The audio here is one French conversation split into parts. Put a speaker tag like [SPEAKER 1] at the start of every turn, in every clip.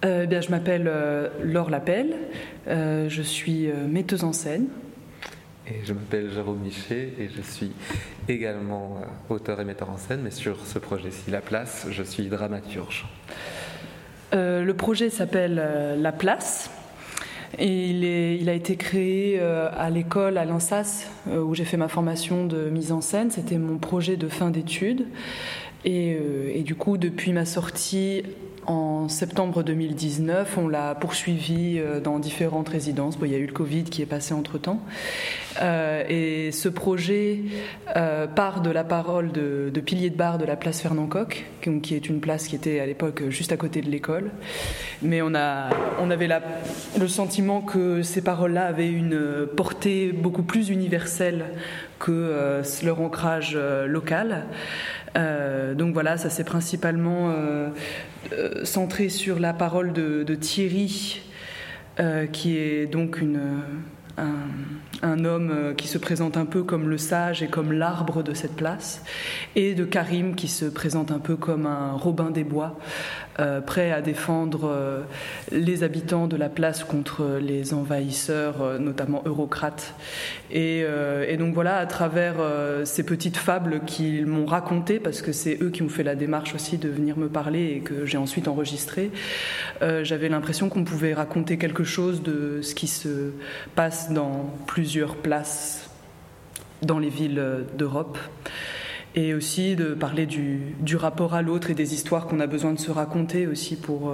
[SPEAKER 1] Je m'appelle Laure Lapelle, je suis metteuse en scène.
[SPEAKER 2] Et je m'appelle Jérôme Michet et je suis également auteur et metteur en scène, mais sur ce projet-ci, La Place, je suis dramaturge.
[SPEAKER 1] Le projet s'appelle La Place et il a été créé à l'école à l'INSAS où j'ai fait ma formation de mise en scène. C'était mon projet de fin d'études et du coup depuis ma sortie en septembre 2019, on l'a poursuivi dans différentes résidences. Il y a eu le Covid qui est passé entre-temps. Et ce projet part de la parole de pilier de bar de la place Fernand Coq, qui est une place qui était à l'époque juste à côté de l'école. Mais on avait le sentiment que ces paroles-là avaient une portée beaucoup plus universelle que leur ancrage local. Donc voilà, ça s'est principalement centré sur la parole de Thierry, qui est donc un homme qui se présente un peu comme le sage et comme l'arbre de cette place, et de Karim qui se présente un peu comme un Robin des Bois, prêt à défendre les habitants de la place contre les envahisseurs, notamment eurocrates. Et donc voilà, à travers ces petites fables qu'ils m'ont racontées, parce que c'est eux qui ont fait la démarche aussi de venir me parler et que j'ai ensuite enregistré, j'avais l'impression qu'on pouvait raconter quelque chose de ce qui se passe dans plusieurs places dans les villes d'Europe. Et aussi de parler du rapport à l'autre et des histoires qu'on a besoin de se raconter aussi pour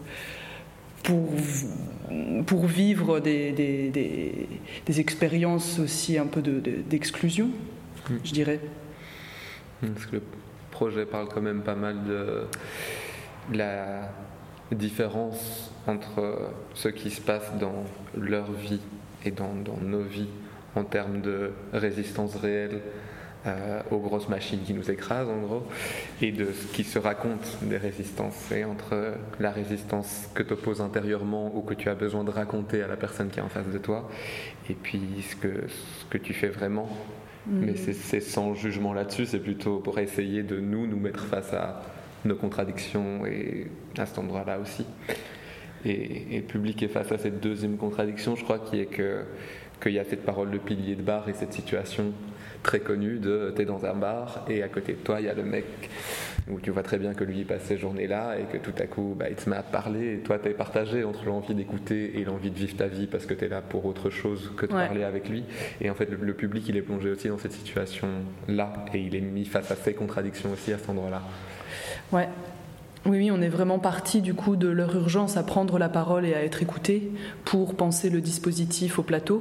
[SPEAKER 1] vivre des expériences aussi un peu d'exclusion, je dirais.
[SPEAKER 2] Parce que le projet parle quand même pas mal de la différence entre ce qui se passe dans leur vie et dans nos vies en termes de résistance réelle aux grosses machines qui nous écrasent en gros, et de ce qui se raconte des résistances, et entre la résistance que tu opposes intérieurement ou que tu as besoin de raconter à la personne qui est en face de toi, et puis ce que tu fais vraiment. Mais c'est sans jugement là-dessus, c'est plutôt pour essayer de nous mettre face à nos contradictions, et à cet endroit-là aussi. Et le public est face à cette deuxième contradiction, je crois, qui est qu'il y a cette parole de pilier de bar et cette situation très connue de t'es dans un bar et à côté de toi il y a le mec où tu vois très bien que lui il passe ses journées là et que tout à coup il te met à te parler, et toi t'es partagé entre l'envie d'écouter et l'envie de vivre ta vie parce que t'es là pour autre chose que de parler avec lui. Et en fait le public il est plongé aussi dans cette situation là et il est mis face à ces contradictions aussi à cet endroit là.
[SPEAKER 1] Ouais. Oui, on est vraiment parti du coup de leur urgence à prendre la parole et à être écoutés pour penser le dispositif au plateau.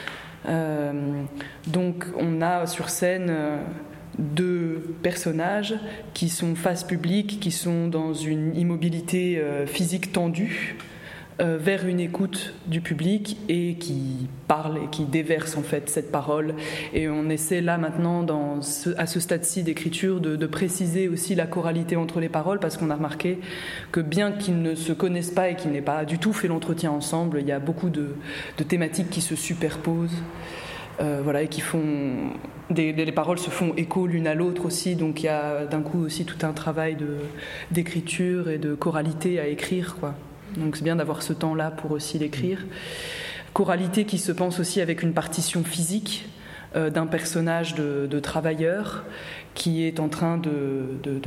[SPEAKER 1] Donc on a sur scène deux personnages qui sont face publique, qui sont dans une immobilité physique tendue vers une écoute du public et qui parlent et qui déversent en fait cette parole. Et on essaie là maintenant à ce stade-ci d'écriture de préciser aussi la choralité entre les paroles, parce qu'on a remarqué que bien qu'ils ne se connaissent pas et qu'ils n'aient pas du tout fait l'entretien ensemble, il y a beaucoup de thématiques qui se superposent. Et qui font les paroles se font écho l'une à l'autre aussi, donc il y a d'un coup aussi tout un travail d'écriture et de choralité à écrire, quoi. Donc c'est bien d'avoir ce temps-là pour aussi l'écrire. Choralité qui se pense aussi avec une partition physique d'un personnage de travailleur qui est en train de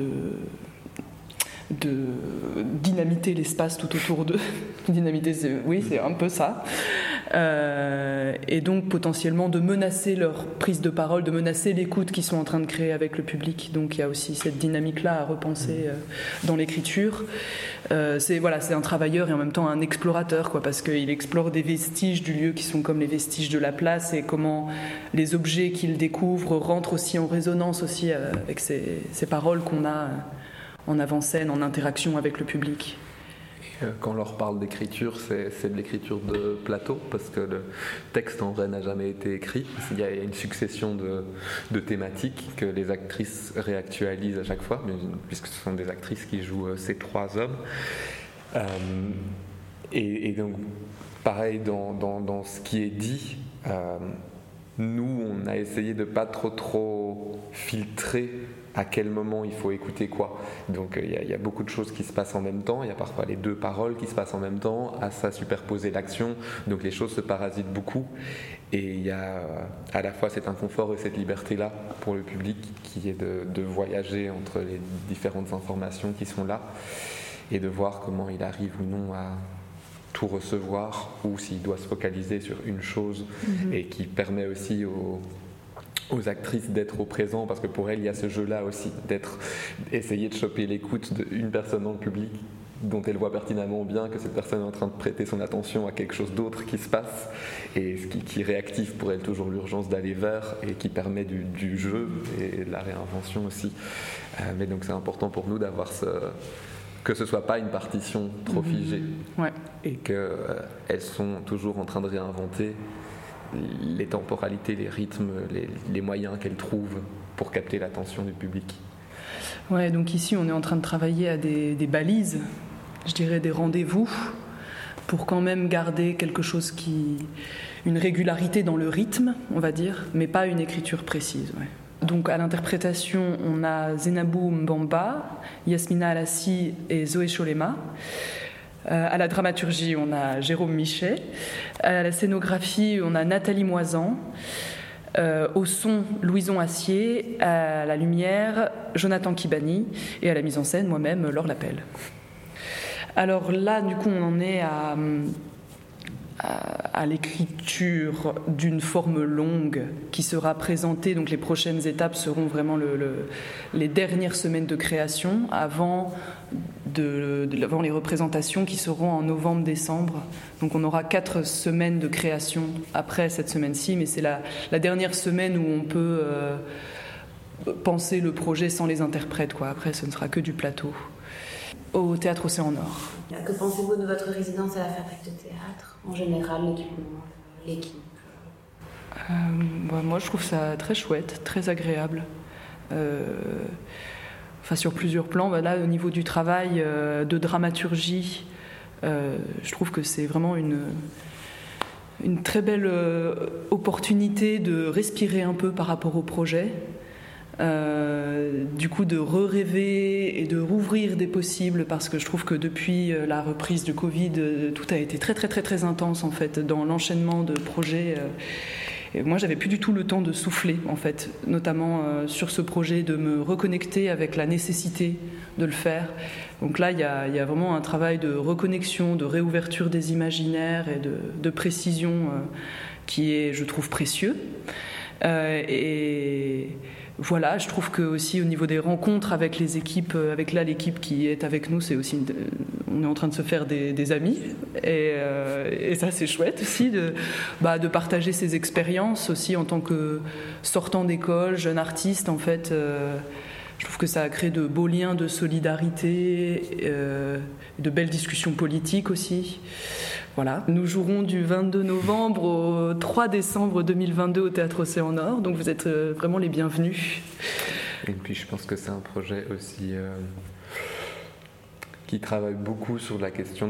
[SPEAKER 1] dynamiter l'espace tout autour d'eux. Dynamiter, c'est un peu ça. Et donc potentiellement de menacer leur prise de parole, de menacer l'écoute qu'ils sont en train de créer avec le public. Donc il y a aussi cette dynamique-là à repenser dans l'écriture. C'est un travailleur et en même temps un explorateur, quoi, parce qu'il explore des vestiges du lieu qui sont comme les vestiges de la place, et comment les objets qu'il découvre rentrent aussi en résonance aussi avec ces paroles qu'on a en avant-scène, en interaction avec le public.
[SPEAKER 2] Quand on leur parle d'écriture, c'est de l'écriture de plateau, parce que le texte en vrai n'a jamais été écrit. Il y a une succession de thématiques que les actrices réactualisent à chaque fois, puisque ce sont des actrices qui jouent ces trois hommes. Et donc, pareil, dans ce qui est dit, nous, on a essayé de pas trop filtrer à quel moment il faut écouter quoi. Donc il y a beaucoup de choses qui se passent en même temps, il y a parfois les deux paroles qui se passent en même temps, à ça superposer l'action, donc les choses se parasitent beaucoup. Et il y a à la fois cet inconfort et cette liberté-là pour le public qui est de voyager entre les différentes informations qui sont là et de voir comment il arrive ou non à tout recevoir ou s'il doit se focaliser sur une chose et qui permet aussi aux actrices d'être au présent, parce que pour elles il y a ce jeu-là aussi, essayer de choper l'écoute d'une personne dans le public dont elle voit pertinemment bien que cette personne est en train de prêter son attention à quelque chose d'autre qui se passe et ce qui réactive pour elle toujours l'urgence d'aller vers et qui permet du jeu et de la réinvention aussi. Mais donc c'est important pour nous d'avoir que ce soit pas une partition trop figée et qu'elles sont toujours en train de réinventer les temporalités, les rythmes, les moyens qu'elles trouvent pour capter l'attention du public.
[SPEAKER 1] Ouais, donc ici on est en train de travailler à des balises, je dirais des rendez-vous, pour quand même garder quelque chose une régularité dans le rythme, on va dire, mais pas une écriture précise. Ouais. Donc à l'interprétation, on a Zenabou Mbamba, Yasmina Alassi et Zoé Cholema. À la dramaturgie, on a Jérôme Michet. À la scénographie, on a Nathalie Moisan. Au son, Louison Assier. À la lumière, Jonathan Kibani. Et à la mise en scène, moi-même, Laure Lapelle. Alors là, du coup, on en est à l'écriture d'une forme longue qui sera présentée. Donc les prochaines étapes seront vraiment les dernières semaines de création avant les représentations qui seront en novembre-décembre. Donc on aura 4 semaines de création après cette semaine-ci, mais c'est la dernière semaine où on peut penser le projet sans les interprètes, quoi. Après ce ne sera que du plateau. Au Théâtre Océan Nord.
[SPEAKER 3] Que pensez-vous de votre résidence à la Fabrique de Théâtre? En général, l'équipe
[SPEAKER 1] Moi, je trouve ça très chouette, très agréable. Sur plusieurs plans. Là, au niveau du travail de dramaturgie, je trouve que c'est vraiment une très belle opportunité de respirer un peu par rapport au projet. Du coup de rêver et de rouvrir des possibles, parce que je trouve que depuis la reprise du Covid, tout a été très très très très intense en fait dans l'enchaînement de projets. Et moi j'avais plus du tout le temps de souffler en fait, notamment sur ce projet, de me reconnecter avec la nécessité de le faire. Donc là il y a vraiment un travail de reconnexion, de réouverture des imaginaires et de précision qui est, je trouve, précieux. Et voilà, je trouve que aussi au niveau des rencontres avec les équipes, avec l'équipe qui est avec nous, c'est aussi on est en train de se faire des amis et ça c'est chouette aussi de partager ces expériences aussi en tant que sortant d'école, jeune artiste en fait. Je trouve que ça a créé de beaux liens de solidarité, de belles discussions politiques aussi. Voilà. Nous jouerons du 22 novembre au 3 décembre 2022 au Théâtre Océan Nord, donc vous êtes vraiment les bienvenus.
[SPEAKER 2] Et puis je pense que c'est un projet aussi qui travaille beaucoup sur la question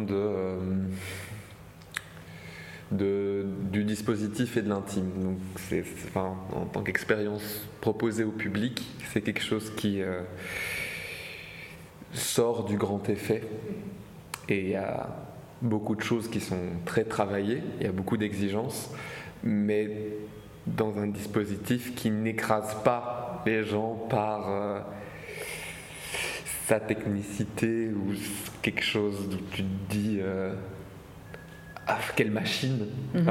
[SPEAKER 2] du dispositif et de l'intime. Donc en tant qu'expérience proposée au public, c'est quelque chose qui sort du grand effet. Et il y a beaucoup de choses qui sont très travaillées, il y a beaucoup d'exigences, mais dans un dispositif qui n'écrase pas les gens par sa technicité ou quelque chose où tu te dis quelle machine.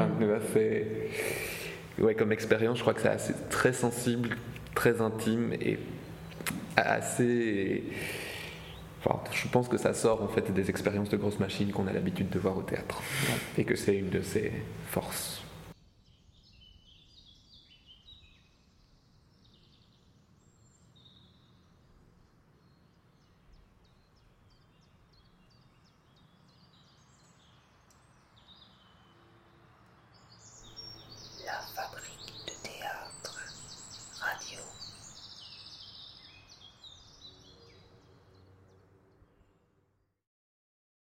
[SPEAKER 2] Comme expérience, je crois que c'est très sensible, très intime et assez... je pense que ça sort en fait des expériences de grosses machines qu'on a l'habitude de voir au théâtre et que c'est une de ses forces.